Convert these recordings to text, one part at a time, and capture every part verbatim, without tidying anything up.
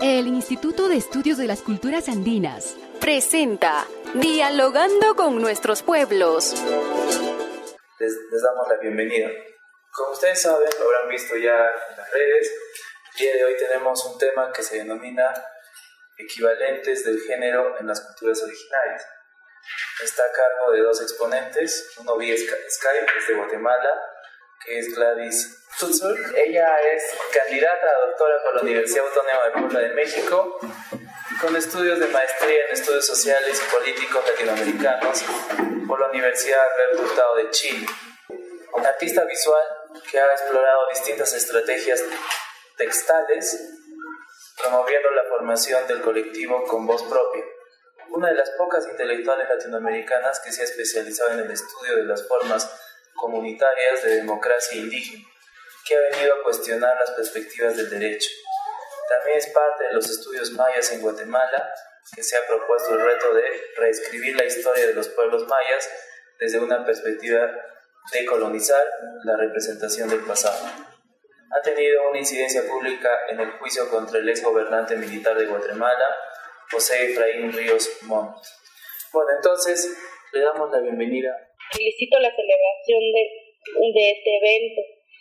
El Instituto de Estudios de las Culturas Andinas presenta Dialogando con nuestros pueblos. Les, les damos la bienvenida. Como ustedes saben, lo habrán visto ya en las redes, el día de hoy tenemos un tema que se denomina equivalentes del género en las culturas originarias. Está a cargo de dos exponentes, uno vía Skype, es de Guatemala, que es Gladys Tutzur. Ella es candidata a doctora por la Universidad Autónoma de Puebla de México, con estudios de maestría en estudios sociales y políticos latinoamericanos por la Universidad Alberto Hurtado de Chile. Artista visual que ha explorado distintas estrategias textiles, promoviendo la formación del colectivo con voz propia. Una de las pocas intelectuales latinoamericanas que se ha especializado en el estudio de las formas comunitarias de democracia indígena, que ha venido a cuestionar las perspectivas del derecho. También es parte de los estudios mayas en Guatemala, que se ha propuesto el reto de reescribir la historia de los pueblos mayas desde una perspectiva de colonizar la representación del pasado. Ha tenido una incidencia pública en el juicio contra el ex gobernante militar de Guatemala, José Efraín Ríos Montt. Bueno, entonces le damos la bienvenida. Felicito la celebración de, de este evento.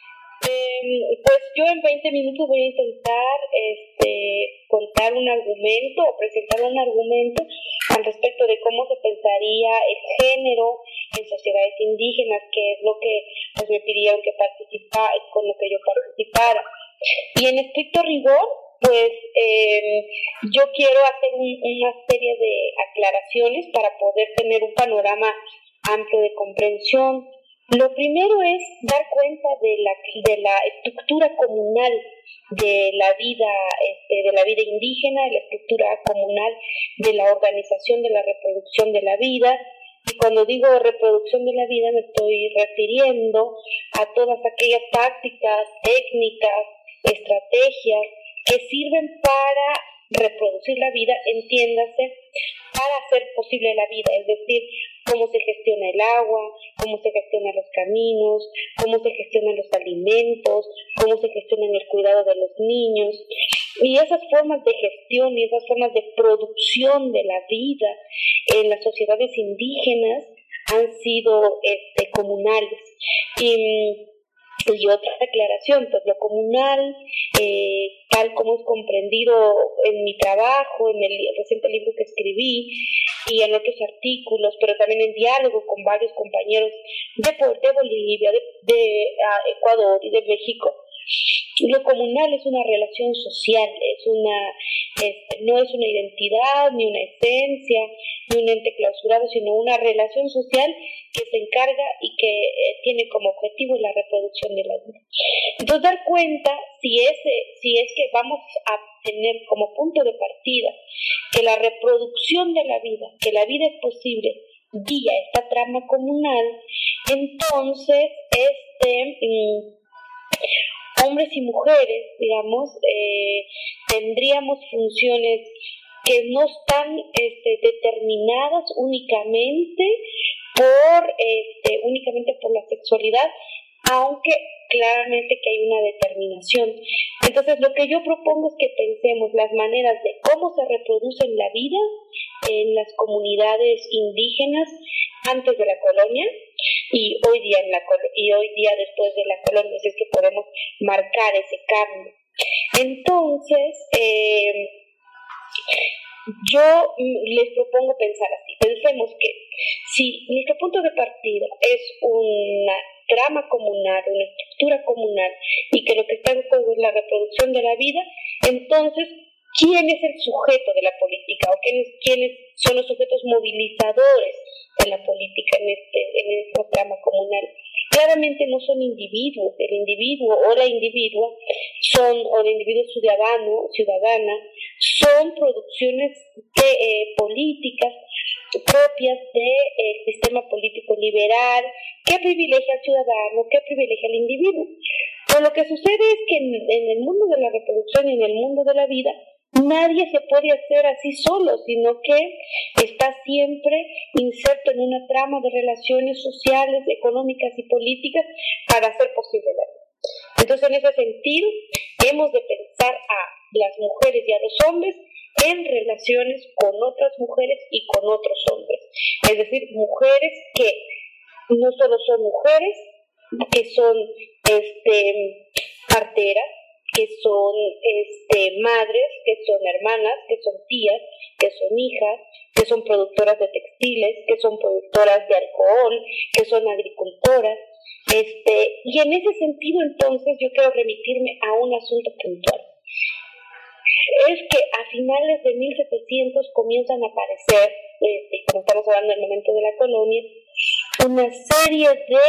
Eh, pues yo en veinte minutos voy a intentar este, contar un argumento o presentar un argumento al respecto de cómo se pensaría el género en sociedades indígenas, que es lo que pues, me pidieron que participara, con lo que yo participara. Y en estricto rigor, pues eh, yo quiero hacer un, una serie de aclaraciones para poder tener un panorama amplio de comprensión. Lo primero es dar cuenta de la, de la estructura comunal de la vida, este, de la vida indígena, de la estructura comunal de la organización de la reproducción de la vida. Y cuando digo reproducción de la vida me estoy refiriendo a todas aquellas tácticas, técnicas, estrategias que sirven para reproducir la vida, entiéndase, para hacer posible la vida, es decir, cómo se gestiona el agua, cómo se gestionan los caminos, cómo se gestionan los alimentos, cómo se gestiona el cuidado de los niños. Y esas formas de gestión y esas formas de producción de la vida en las sociedades indígenas han sido este, comunales. Y, Y otra declaración, pues lo comunal, eh, tal como es comprendido en mi trabajo, en el reciente libro que escribí y en otros artículos, pero también en diálogo con varios compañeros de, de Bolivia, de, de uh, Ecuador y de México. Lo comunal es una relación social, es una, este, no es una identidad, ni una esencia, ni un ente clausurado, sino una relación social que se encarga y que eh, tiene como objetivo la reproducción de la vida. Entonces, dar cuenta, si, ese, si es que vamos a tener como punto de partida que la reproducción de la vida, que la vida es posible vía esta trama comunal, entonces, este... Mmm, hombres y mujeres, digamos, eh, tendríamos funciones que no están este, determinadas únicamente por este, únicamente por la sexualidad, aunque claramente que hay una determinación. Entonces, lo que yo propongo es que pensemos las maneras de cómo se reproduce la vida en las comunidades indígenas antes de la colonia y hoy día en la y hoy día después de la colonia, es que podemos marcar ese cambio. Entonces, eh, yo les propongo pensar así. Pensemos que si nuestro punto de partida es una trama comunal, una estructura comunal, y que lo que está en juego es la reproducción de la vida, entonces, ¿quién es el sujeto de la política? ¿O quiénes, quiénes son los sujetos movilizadores de la política en, este, en esta trama comunal? Claramente no son individuos, el individuo o la individua son, o el individuo ciudadano, ciudadana, son producciones de, eh, políticas propias del de, sistema político liberal que privilegia al ciudadano, que privilegia al individuo. Pero lo que sucede es que en, en el mundo de la reproducción y en el mundo de la vida, nadie se puede hacer así solo, sino que está siempre inserto en una trama de relaciones sociales, económicas y políticas para hacer posible la vida. Entonces, en ese sentido, hemos de pensar a las mujeres y a los hombres en relaciones con otras mujeres y con otros hombres. Es decir, mujeres que no solo son mujeres, que son este, parteras, que son este, madres, que son hermanas, que son tías, que son hijas, que son productoras de textiles, que son productoras de alcohol, que son agricultoras. Este, y en ese sentido, entonces, yo quiero remitirme a un asunto puntual. Es que a finales de mil setecientos comienzan a aparecer, este, como estamos hablando del momento de la colonia, una serie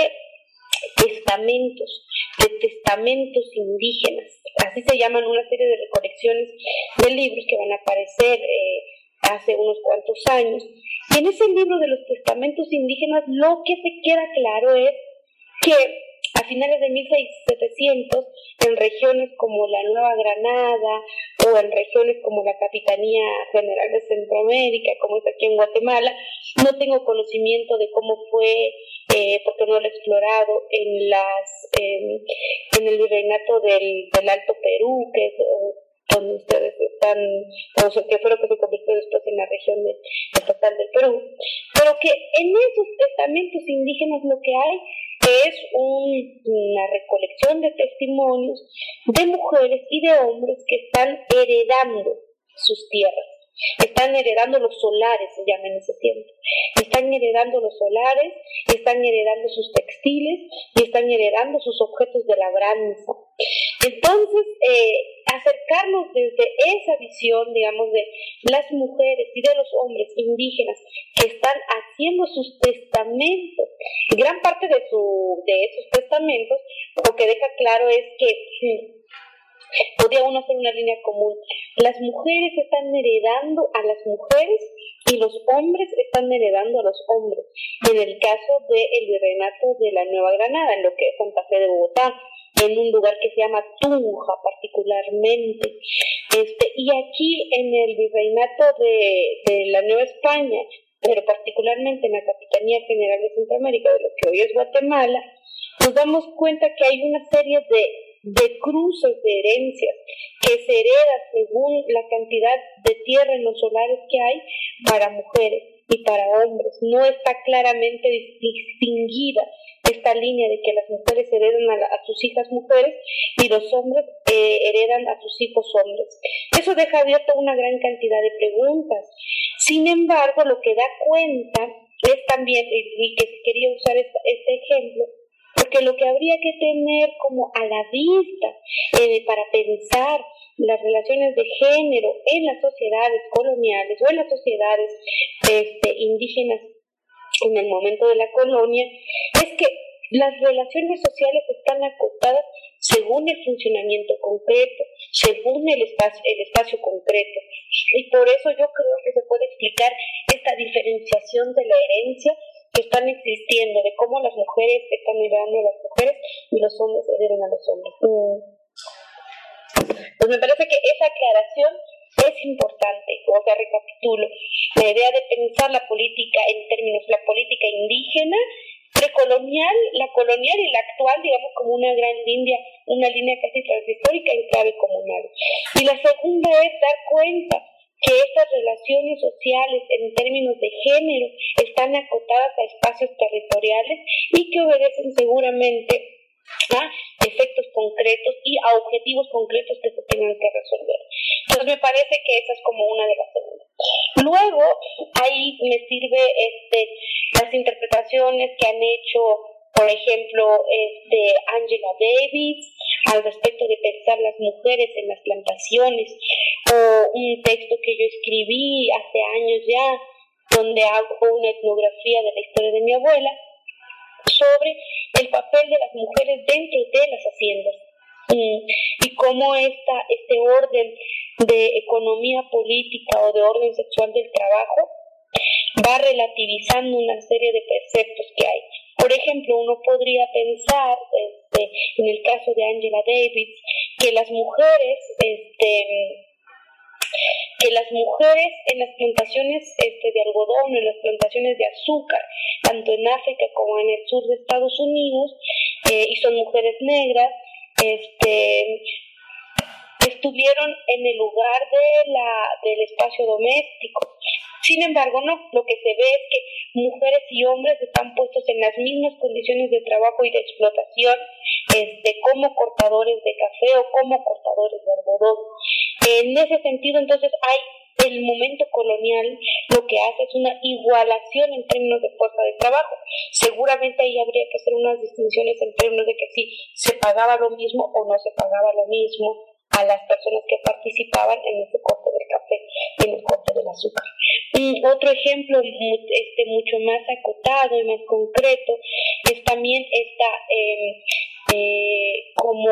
de testamentos, de testamentos indígenas. Así se llaman una serie de recolecciones de libros que van a aparecer eh, hace unos cuantos años. Y en ese libro de los testamentos indígenas lo que se queda claro es que a finales de mil setecientos, en regiones como la Nueva Granada o en regiones como la Capitanía General de Centroamérica, como es aquí en Guatemala, no tengo conocimiento de cómo fue, eh, porque no lo he explorado, en las en, en el virreinato del, del Alto Perú, que es donde ustedes están, o sea, que fue lo que se convirtió después en la región de, estatal del Perú, pero que en esos testamentos indígenas lo que hay es un, una recolección de testimonios de mujeres y de hombres que están heredando sus tierras, están heredando los solares, se llama en ese tiempo, están heredando los solares, están heredando sus textiles y están heredando sus objetos de labranza. Entonces, eh, acercarnos desde esa visión, digamos, de las mujeres y de los hombres indígenas que están haciendo sus testamentos, gran parte de, su, de esos testamentos, lo que deja claro es que sí, podría uno hacer una línea común. Las mujeres están heredando a las mujeres y los hombres están heredando a los hombres. En el caso del virreinato de la Nueva Granada, en lo que es Santa Fe de Bogotá, en un lugar que se llama Tunja particularmente. Este, y aquí en el virreinato de, de la Nueva España, pero particularmente en la Capitanía General de Centroamérica, de lo que hoy es Guatemala, nos damos cuenta que hay una serie de de cruces de herencias que se hereda según la cantidad de tierra en los solares que hay para mujeres y para hombres. No está claramente distinguida esta línea de que las mujeres heredan a, la, a sus hijas mujeres y los hombres eh, heredan a sus hijos hombres. Eso deja abierta una gran cantidad de preguntas. Sin embargo, lo que da cuenta es también, y que quería usar este, este ejemplo, porque lo que habría que tener como a la vista eh, para pensar las relaciones de género en las sociedades coloniales o en las sociedades este, indígenas en el momento de la colonia, es que las relaciones sociales están acotadas según el funcionamiento concreto, según el espacio, el espacio concreto. Y por eso yo creo que se puede explicar esta diferenciación de la herencia que están existiendo, de cómo las mujeres están heredando a las mujeres y los hombres heredan a los hombres. Pues me parece que esa aclaración es importante. O sea, recapitulo, la idea de pensar la política en términos, la política indígena, precolonial, la colonial y la actual, digamos, como una gran línea, una línea casi transhistórica en clave comunal. Y la segunda es dar cuenta que estas relaciones sociales en términos de género están acotadas a espacios territoriales y que obedecen seguramente a efectos concretos y a objetivos concretos que se tengan que resolver. Entonces me parece que esa es como una de las segundas. Luego, ahí me sirve este, las interpretaciones que han hecho, por ejemplo, este, Angela Davis, al respecto de pensar las mujeres en las plantaciones, o un texto que yo escribí hace años ya, donde hago una etnografía de la historia de mi abuela, sobre el papel de las mujeres dentro de las haciendas, y, y cómo esta, este orden de economía política o de orden sexual del trabajo va relativizando una serie de preceptos que hay. Por ejemplo, uno podría pensar, este, en el caso de Angela Davis, que las mujeres, este, que las mujeres en las plantaciones este, de algodón, en las plantaciones de azúcar, tanto en África como en el sur de Estados Unidos, eh, y son mujeres negras, este, estuvieron en el lugar de la, del espacio doméstico. Sin embargo, no, lo que se ve es que mujeres y hombres están puestos en las mismas condiciones de trabajo y de explotación, este, como cortadores de café o como cortadores de algodón. En ese sentido, entonces, hay el momento colonial lo que hace es una igualación en términos de fuerza de trabajo. Seguramente ahí habría que hacer unas distinciones en términos de que si se pagaba lo mismo o no se pagaba lo mismo a las personas que participaban en ese corte del café y en el corte del azúcar. Y otro ejemplo este, mucho más acotado y más concreto es también esta eh, eh, como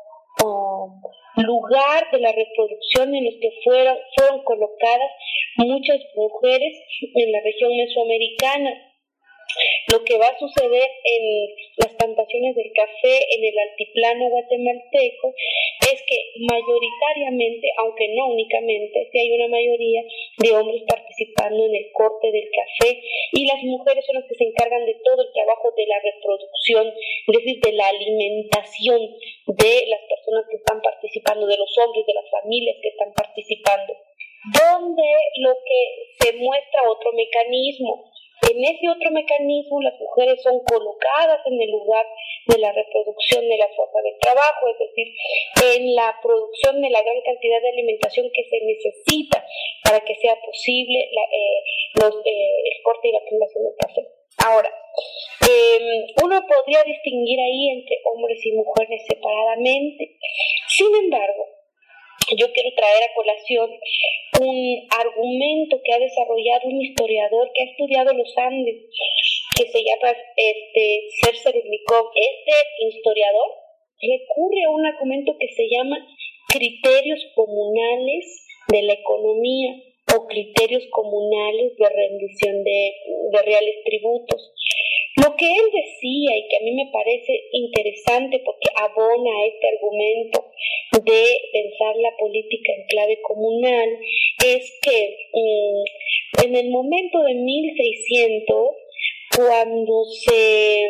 um, lugar de la reproducción en los que fueron, fueron colocadas muchas mujeres en la región mesoamericana. Lo que va a suceder en las plantaciones del café en el altiplano guatemalteco es que mayoritariamente, aunque no únicamente, sí hay una mayoría de hombres participando en el corte del café, y las mujeres son las que se encargan de todo el trabajo de la reproducción, es decir, de la alimentación de las personas que están participando, de los hombres, de las familias que están participando. Donde lo que se muestra otro mecanismo. En ese otro mecanismo, las mujeres son colocadas en el lugar de la reproducción de la fuerza de trabajo, es decir, en la producción de la gran cantidad de alimentación que se necesita para que sea posible la, eh, los, eh, el corte y la plantación del café. Ahora, eh, uno podría distinguir ahí entre hombres y mujeres separadamente. Sin embargo, yo quiero traer a colación un argumento que ha desarrollado un historiador que ha estudiado los Andes, que se llama este, Sersernikov. Este historiador recurre a un argumento que se llama criterios comunales de la economía o criterios comunales de rendición de, de reales tributos. Lo que él decía, y que a mí me parece interesante porque abona a este argumento de pensar la política en clave comunal, es que um, en el momento de mil seiscientos, cuando se,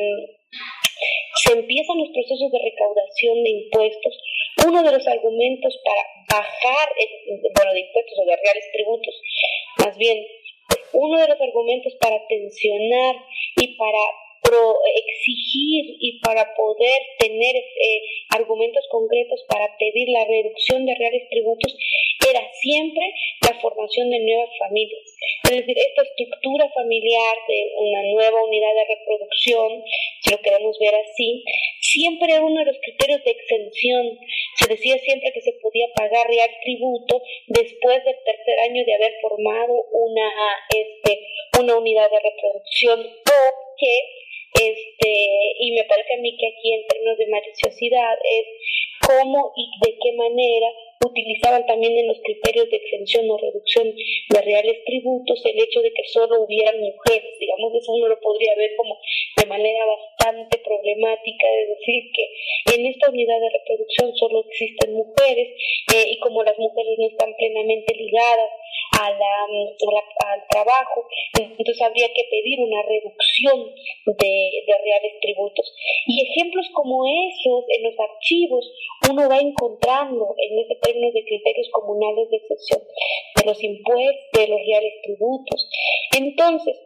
se empiezan los procesos de recaudación de impuestos, uno de los argumentos para bajar, el, bueno, de impuestos o de reales tributos, más bien, uno de los argumentos para tensionar y para pro exigir y para poder tener eh, argumentos concretos para pedir la reducción de reales tributos era siempre la formación de nuevas familias. Es decir, esta estructura familiar de una nueva unidad de reproducción, si lo queremos ver así, siempre era uno de los criterios de exención. Se decía siempre que se podía pagar real tributo después del tercer año de haber formado una, este, una unidad de reproducción, o que Este, y me parece a mí que aquí en términos de maliciosidad es cómo y de qué manera utilizaban también en los criterios de exención o reducción de reales tributos el hecho de que solo hubieran mujeres. Digamos, eso uno lo podría ver como de manera bastante problemática, de decir que en esta unidad de reproducción solo existen mujeres eh, y como las mujeres no están plenamente ligadas a la, a la, al trabajo, entonces habría que pedir una reducción de, de reales tributos. Y ejemplos como esos en los archivos uno va encontrando en ese término de criterios comunales de excepción de los impuestos, de los reales tributos. Entonces,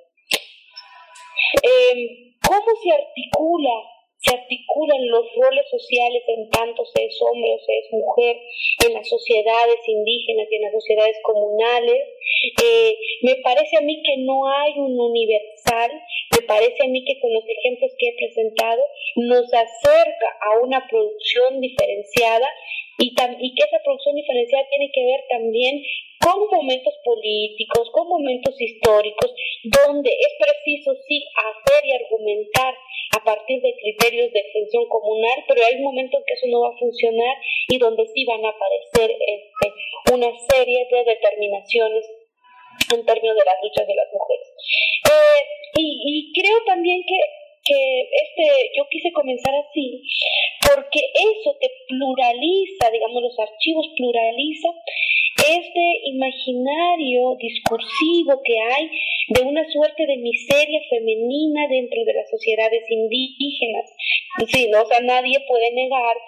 eh, ¿cómo se articula? Se articulan los roles sociales en tanto se es hombre o se es mujer en las sociedades indígenas y en las sociedades comunales. Eh, me parece a mí que no hay un universal, me parece a mí que con los ejemplos que he presentado nos acerca a una producción diferenciada y, tam- y que esa producción diferenciada tiene que ver también con momentos políticos, con momentos históricos, donde es preciso sí hacer y argumentar a partir de criterios de extensión comunal, pero hay un momento en que eso no va a funcionar y donde sí van a aparecer este, una serie de determinaciones en términos de las luchas de las mujeres. Eh, y, y creo también que que este, yo quise comenzar así, porque eso te pluraliza, digamos, los archivos pluraliza este imaginario discursivo que hay de una suerte de miseria femenina dentro de las sociedades indígenas. Sí, ¿no? O sea, nadie puede negar que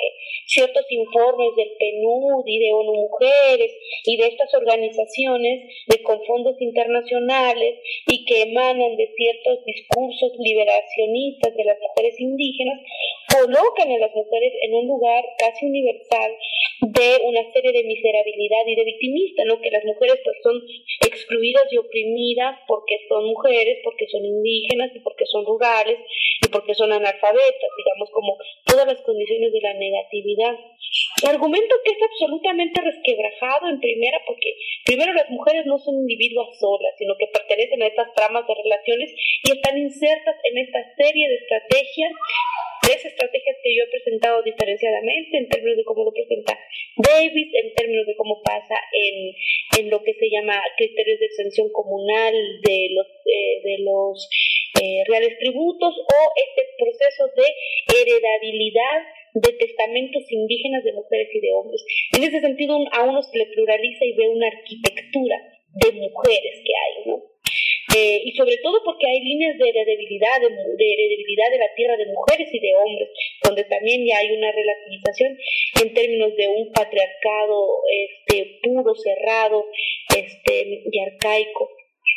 ciertos informes del P N U D y de ONU Mujeres y de estas organizaciones de con fondos internacionales y que emanan de ciertos discursos liberacionistas de las mujeres indígenas, colocan a las mujeres en un lugar casi universal de una serie de miserabilidad y de victimista, ¿no? Que las mujeres pues son excluidas y oprimidas porque son mujeres, porque son indígenas y porque son rurales y porque son analfabetas, digamos, como todas las condiciones de la negatividad. Argumento que es absolutamente resquebrajado en primera, porque primero las mujeres no son individuos solas, sino que pertenecen a estas tramas de relaciones y están insertas en esta serie de estrategias, tres estrategias que yo he presentado diferenciadamente en términos de cómo lo presenta Davis, en términos de cómo pasa en, en lo que se llama criterios de exención comunal de los, eh, de los eh, reales tributos, o este proceso de heredabilidad de testamentos indígenas de mujeres y de hombres. En ese sentido, a uno se le pluraliza y ve una arquitectura de mujeres que hay, ¿no? Eh, y sobre todo porque hay líneas de heredabilidad, de, de heredabilidad de la tierra de mujeres y de hombres, donde también ya hay una relativización en términos de un patriarcado este, puro, cerrado este, y arcaico.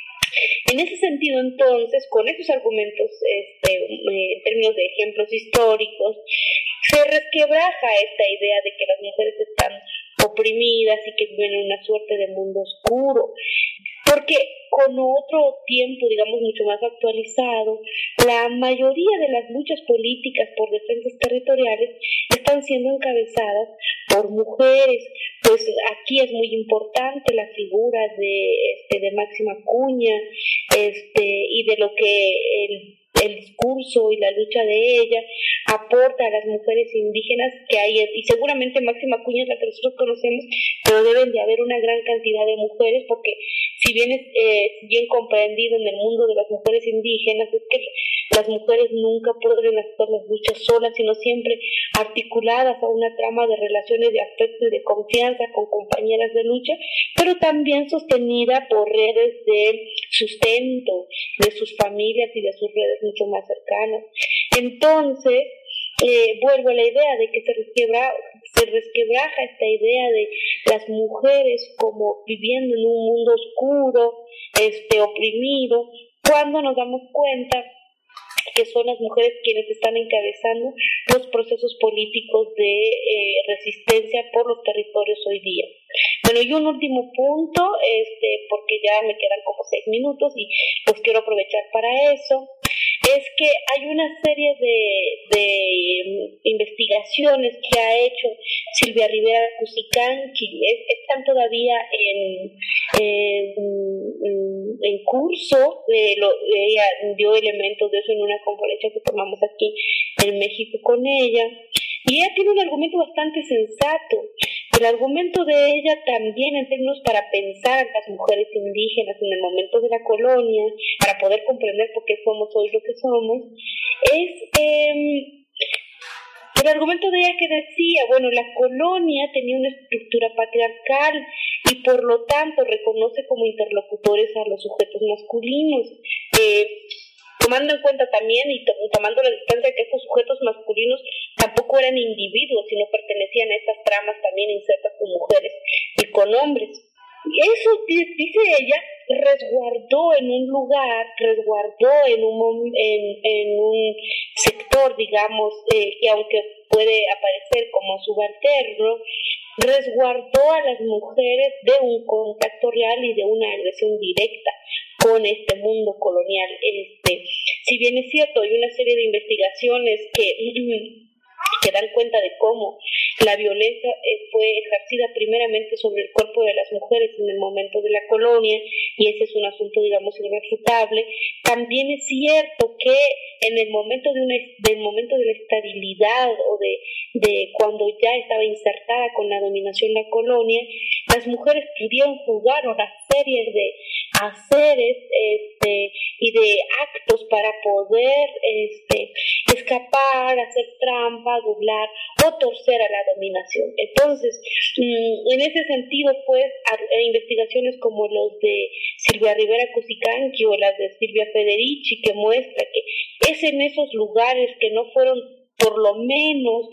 En ese sentido, entonces, con esos argumentos, este, en términos de ejemplos históricos, se resquebraja esta idea de que las mujeres están oprimidas y que viven en una suerte de mundo oscuro, porque con otro tiempo, digamos, mucho más actualizado, la mayoría de las luchas políticas por defensas territoriales están siendo encabezadas por mujeres. Pues aquí es muy importante la figura de, este, de Máxima Acuña, este, y de lo que el el discurso y la lucha de ella aporta a las mujeres indígenas que hay, y seguramente Máxima Acuña es la que nosotros conocemos, pero deben de haber una gran cantidad de mujeres, porque si bien es eh, bien comprendido en el mundo de las mujeres indígenas, es que las mujeres nunca pueden hacer las luchas solas, sino siempre articuladas a una trama de relaciones de afecto y de confianza con compañeras de lucha, pero también sostenida por redes de sustento de sus familias y de sus redes mucho más cercanas. Entonces, eh, vuelvo a la idea de que se resquebra, se resquebraja esta idea de las mujeres como viviendo en un mundo oscuro, este, oprimido, cuando nos damos cuenta que son las mujeres quienes están encabezando los procesos políticos de eh, resistencia por los territorios hoy día. Bueno, y un último punto, este, porque ya me quedan como seis minutos y los quiero aprovechar para eso, es que hay una serie de, de investigaciones que ha hecho Silvia Rivera Cusicanqui, es, están todavía en, en, en curso, de lo, ella dio elementos de eso en una conferencia que tomamos aquí en México con ella, y ella tiene un argumento bastante sensato. El argumento de ella también en términos para pensar a las mujeres indígenas en el momento de la colonia, para poder comprender por qué somos hoy lo que somos, es eh, el argumento de ella que decía, bueno, la colonia tenía una estructura patriarcal y por lo tanto reconoce como interlocutores a los sujetos masculinos, eh, tomando en cuenta también y to- tomando la distancia de que estos sujetos masculinos tampoco eran individuos, sino pertenecían a estas tramas también insertas con mujeres y con hombres. Eso, dice ella, resguardó en un lugar, resguardó en un, en, en un sector, digamos, eh, que aunque puede aparecer como subalterno, resguardó a las mujeres de un contacto real y de una agresión directa con este mundo colonial. Este, si bien es cierto, hay una serie de investigaciones que, que dan cuenta de cómo la violencia eh, fue ejercida primeramente sobre el cuerpo de las mujeres en el momento de la colonia, y ese es un asunto, digamos, irrefutable. También es cierto que en el momento de una, del momento de la estabilidad o de, de cuando ya estaba insertada con la dominación la colonia, las mujeres pudieron jugar una serie de haceres este, y de actos para poder este, escapar, hacer trampa, doblar o torcer a la dominación. Entonces, en ese sentido, pues, investigaciones como los de Silvia Rivera Cusicanqui o las de Silvia Federici, que muestra que es en esos lugares que no fueron por lo menos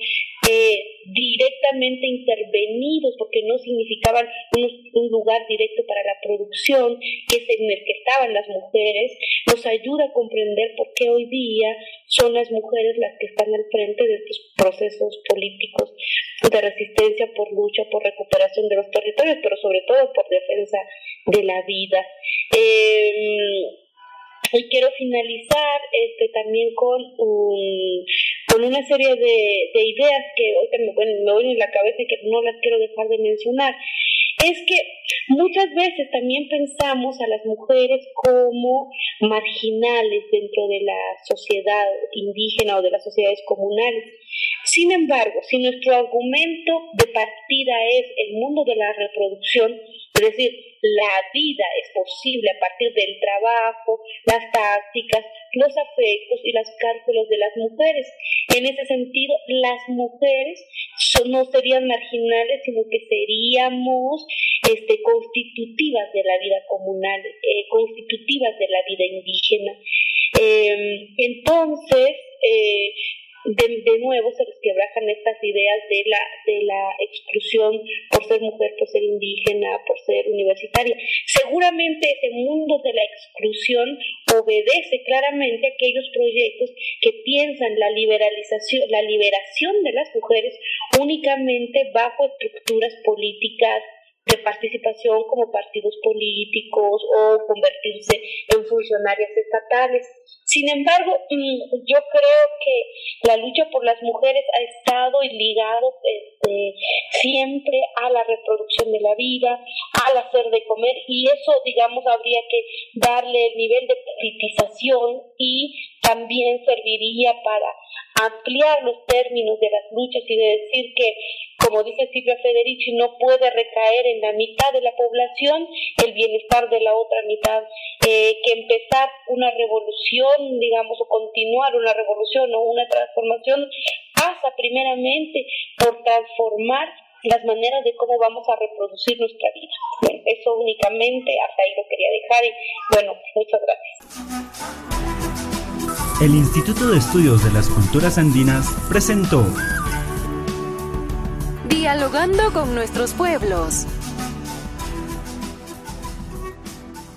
eh, directamente intervenidos, porque no significaban un, un lugar directo para la producción, que es en el que estaban las mujeres, nos ayuda a comprender por qué hoy día son las mujeres las que están al frente de estos procesos políticos de resistencia, por lucha, por recuperación de los territorios, pero sobre todo por defensa de la vida. Eh, Y quiero finalizar este también con un, con una serie de, de ideas que ahorita me, bueno, me vienen en la cabeza y que no las quiero dejar de mencionar. Es que muchas veces también pensamos a las mujeres como marginales dentro de la sociedad indígena o de las sociedades comunales. Sin embargo, si nuestro argumento de partida es el mundo de la reproducción, es decir, la vida es posible a partir del trabajo, las tácticas, los afectos y los cálculos de las mujeres. En ese sentido, las mujeres son, no serían marginales, sino que seríamos este, constitutivas de la vida comunal, eh, constitutivas de la vida indígena. Eh, entonces, eh, De, de nuevo se resquebrajan estas ideas de la de la exclusión por ser mujer, por ser indígena, por ser universitaria. Seguramente ese mundo de la exclusión obedece claramente a aquellos proyectos que piensan la liberalización, la liberación de las mujeres únicamente bajo estructuras políticas de participación como partidos políticos o convertirse en funcionarias estatales. Sin embargo, yo creo que la lucha por las mujeres ha estado ligado este, siempre a la reproducción de la vida, al hacer de comer, y eso, digamos, habría que darle el nivel de politización y también serviría para ampliar los términos de las luchas y de decir que, como dice Silvia Federici, no puede recaer en la mitad de la población el bienestar de la otra mitad, eh, que empezar una revolución, digamos, o continuar una revolución o una transformación pasa primeramente por transformar las maneras de cómo vamos a reproducir nuestra vida. Bueno, eso únicamente, hasta ahí lo quería dejar y bueno, muchas gracias. El Instituto de Estudios de las Culturas Andinas presentó Dialogando con nuestros pueblos.